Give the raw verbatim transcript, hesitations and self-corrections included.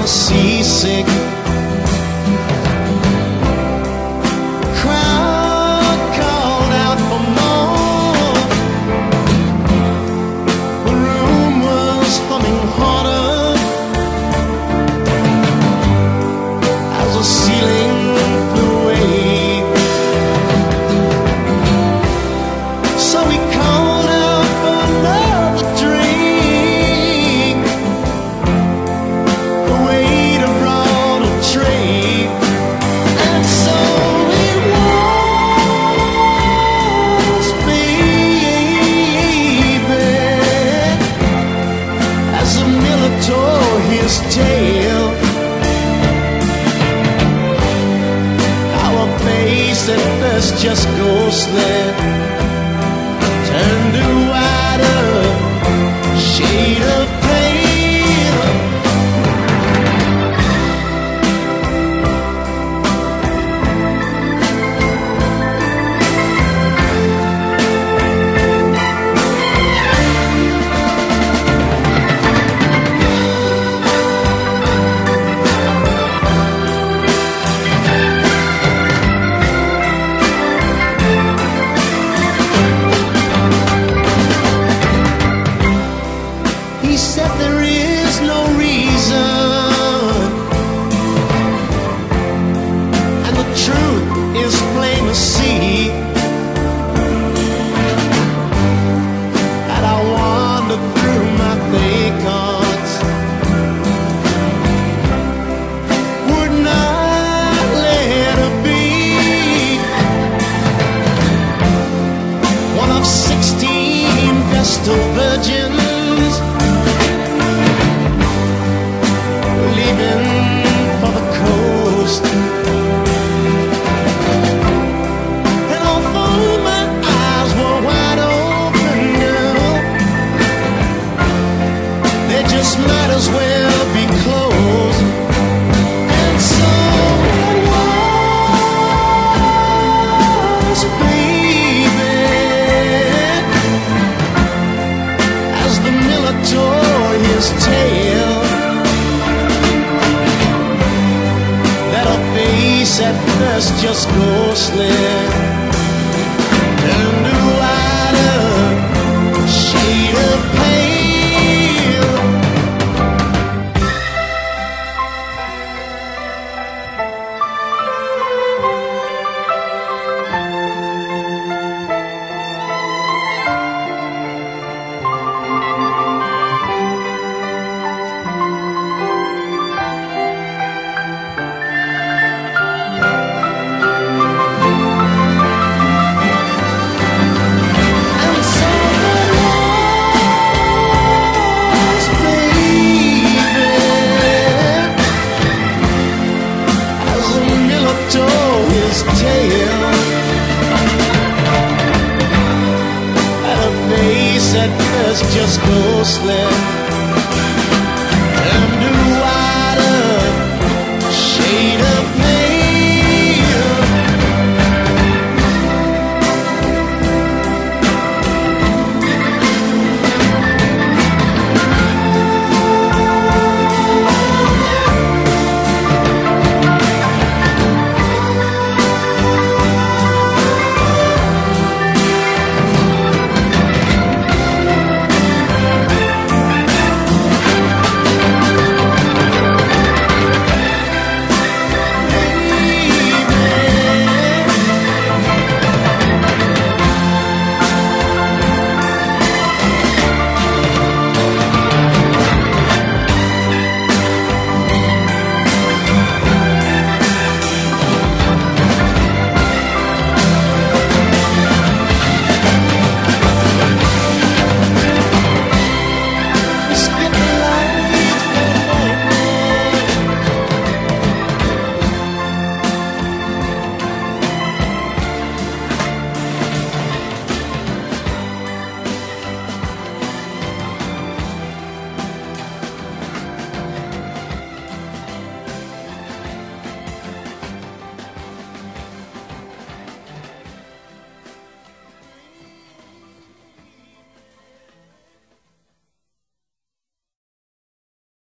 seasick. Crowd called out for more. The room was humming harder as the ceiling flew away. So we called out for another drink. The waiter brought a tray, and so it was, baby, as the miller tore his tail. Our face at first just ghostly turned to wider shade of pale. He said there is no reason, and the truth is plain to see. And I wandered through my day cards, would not let her be one of sixteen vestal virgins leaving for the coast. And although my eyes were wide open, girl, they just might as well be closed. And so it was, baby, as the miller tore his tail, at first just ghostly turned to wider shade of pale. At first just ghostly